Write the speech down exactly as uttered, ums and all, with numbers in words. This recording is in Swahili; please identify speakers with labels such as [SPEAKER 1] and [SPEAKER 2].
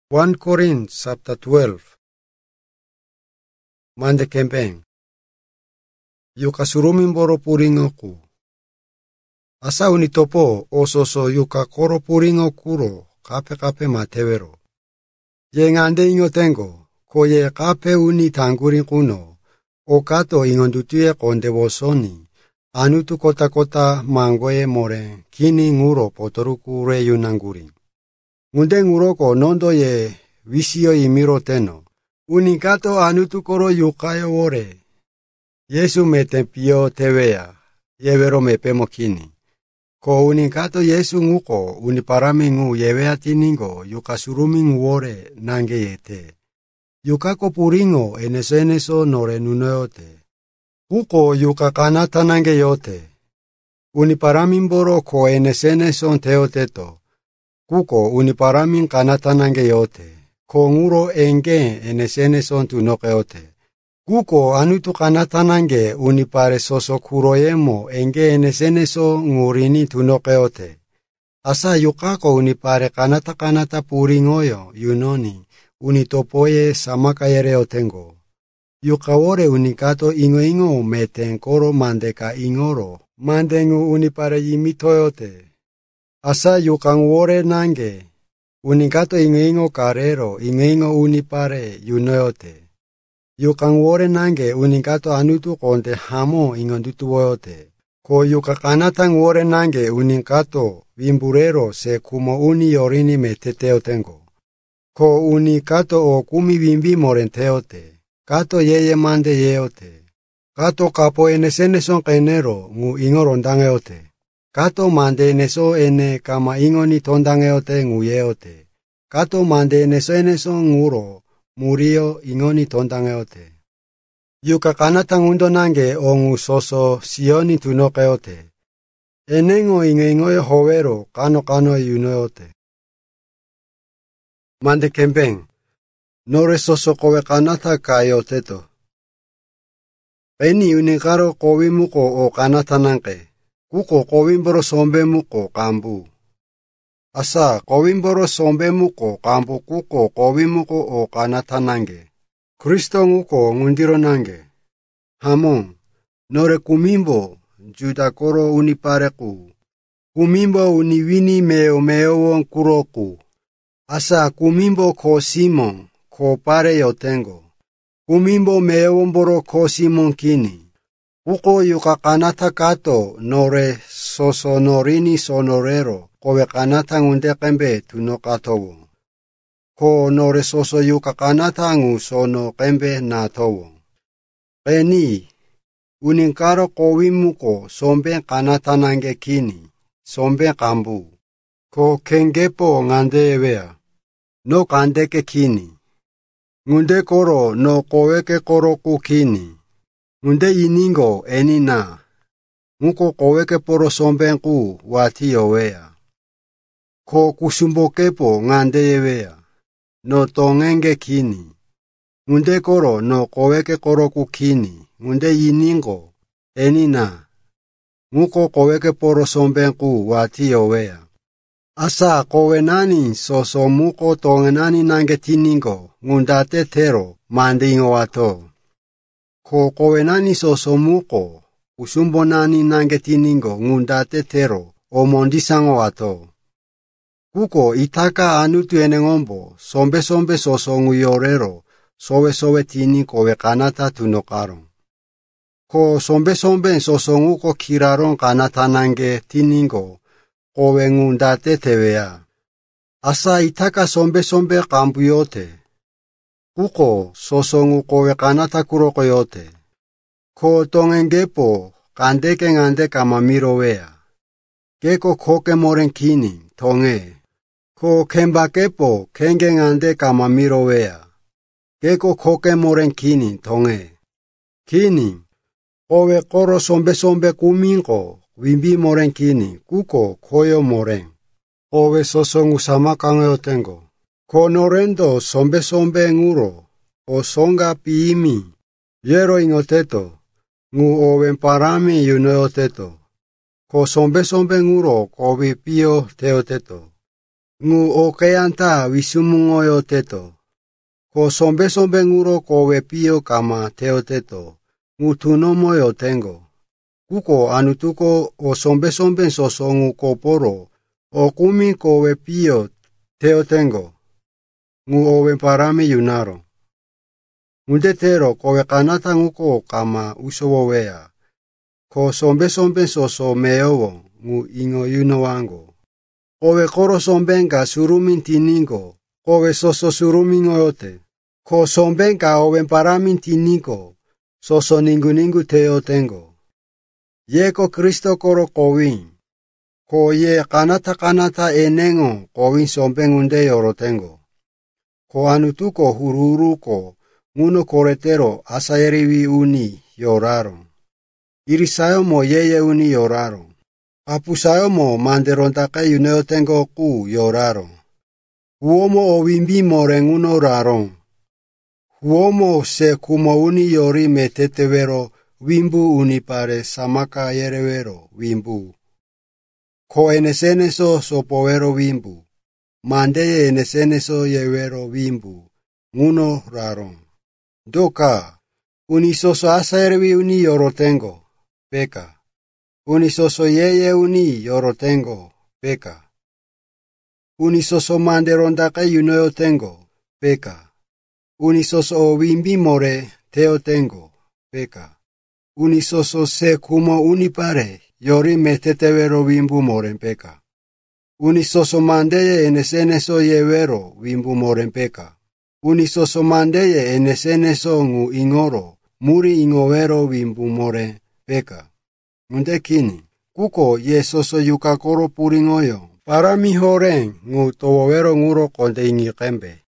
[SPEAKER 1] First Corinthians chapter twelve. Mande kempeng. Yuka surumin boro puringo ku. Asa unitopo ososo yuka koro puringo kuro kape kape matevero. Ye ngande ingo tengo, ko ye kape uni tangurin kuno, o kato ingondutuye konde bosoni, anutu kota kota mangoye more, kini nguro potoruku re yunangurin. Ngunde nguroko nondo ye visio imiro teno. Unikato anutu koro yukayo wore. Yesu metempio tewea. Yevero mepemo kini. Ko unikato Yesu nguko uniparami ngu yewea tiningo yukasurumi nguore nange yete. Yukako puringo eneso eneso nore nunoyote. Kuko yukakanata nange yote. Uniparami mboro ko eneso eneso teoteto. Kuko uniparamin kanata nange yote. Ko nguro enge enesene son tunoke yote. Kuko anutu kanata nange unipare soso kuroyemo enge enesene so ngurini tunoke yote. Asa yukako unipare kanata kanata puringoyo yunoni unitopoye samaka yere otengo. Yukawore unikato ingo ingo metenkoro mandeka ingoro mandengu unipare yimito yote. Asa yukangwore nange, unikato ingo karero, ingo unipare yunoyote. Yukangwore nange, unikato anutu konte hamo ingondutu woyote. Ko yukakanata ngwore nange, unikato vimburero se kumo uni yorini meteteo tengo. Ko unikato o kumi vimbi morenteote. Kato yeye mande yeote. Kato kapo enesene son kenero, ngu ingo rondangeote. Kato mande neso ene kama ingoni tondangeote nguyeote. Kato mande neso eneso nguro murio ingoni tondangeote. Yuka kanata ngundo nange ongu soso sioni tunokeote. Enengo ingengoe hovero kano kano yunoyote. Mande kembeng. Nore soso kowe kanata kayoteto. Eni unikaro kowimuko o kanata nange. Kuko kowimboro sombe muko kambu. Asa kowimboro sombe muko kambu kuko kowimuko o kanata nange. Kristo nguko ngundiro nange. Hamon, nore kumimbo, juda koro unipareku. Kumimbo uniwini meo meo won kuroku. Asa kumimbo ko simon, ko pare yotengo. Kumimbo meo mboro ko simon kini. Uko yuka kanata kato nore soso norini sonorero kowe kanata ngunde kembe tuno katowo. Ko nore soso yuka kanata ngu sono kembe na towo. Peni, uninkaro kowimuko sombe kanata nange kini, sombe kambu. Ko kengepo ngande ewea, no kandeke kini. Ngunde koro no koweke koro kukini. Ngunde iningo enina. Nguko koweke poro sombenku wati yowea. Ko kusumbokepo ngande yewea. No tongenge kini. Ngunde koro no koweke koro kukini. Ngunde iningo enina. Nguko koweke poro sombenku wati yowea. Asa kowe nani soso muko tongenani nange tiningo. Ngundate tero mandingo wato. Ko kowe nani soso muko, usumbo nani nange tiningo ngundate tero, o mondisango wato. Kuko itaka anutu ene ngombo, sombe sombe soso nguyorero, sowe sowe tini kowe kanata tunokaro. Ko sombe sombe soso nguko kiraron kanata nange tiningo, kowe ngundate tewea. Asa itaka sombe sombe kambuyote. Kuko sosongu kowe kanata kuroko yote. Ko tongengepo kandeke ngande kama mirowea. Keko koke moren kini tonge. Ko kembakepo kenge ngande kama mirowea. Keko koke moren kini tonge. Kini, kowe koro sombe sombe kuminko wimbi moren kini kuko koyo moren. Kowe sosongu samakango yotengo. Ko norendo sombe sombe nguro, o songa piimi, yero ingoteto, ngu owen parami yunoyoteto. Ko sombe sombe nguro ko vipio teoteto. Ngu okeanta wisumungoyo teto. Ko sombe-sombe nguro kowe pio kama teo teto. Ngu tunomoyo tengo. Kuko anutuko o sombe-sombe soso ngu koporo. O kumi kowe pio teo tengo. Ngu owe parami yunaro. Ngudetero kowe kanata nguko kama usowowea. Ko sombe-sombe soso meowo ngu ingo yuno wango. Kowe koro sombenga surumin tiningo. Kowe soso surumin oyote. Ko sombenga owe paramin tiningo. Soso ningu-ningu teo tengo. Ye ko Kristo koro kowin. Ko ye kanata-kanata enengo kowin sombeng unde yoro tengo. Ko anutuko huru-huruko nguno koretero asayeriwi uni yoraro. Irisayo mo yeye uni yoraro. Apusayo mo manderontake yuneo tengo ku yoraro. Huomo o wimbi more nguno raro. Huomo se kumo uni yori metetewero wimbu uni pare samaka yerewero wimbu. Ko eneseneso sopowero wimbu. Mandeye eneseneso yewero wimbu. Nguno raro. Doka, unisoso asayeriwi uni yorotengo, peka. Unisoso yeye uni yorotengo, peka. Unisoso manderondaka yunoyo tengo, peka. Unisoso o wimbi more teo tengo, peka. Unisoso se kumo unipare yori metetewero wimbu more peka. Unisoso mandeye eneseneso yewero wimbu more peka. Unisoso mandeye eneseneso ngu ingoro, muri ingowero wimbu more, peka. Mundekini, kuko ye soso yukakoro puringoyo, para mi horeng ngu towowero nguro konde ingi kembe.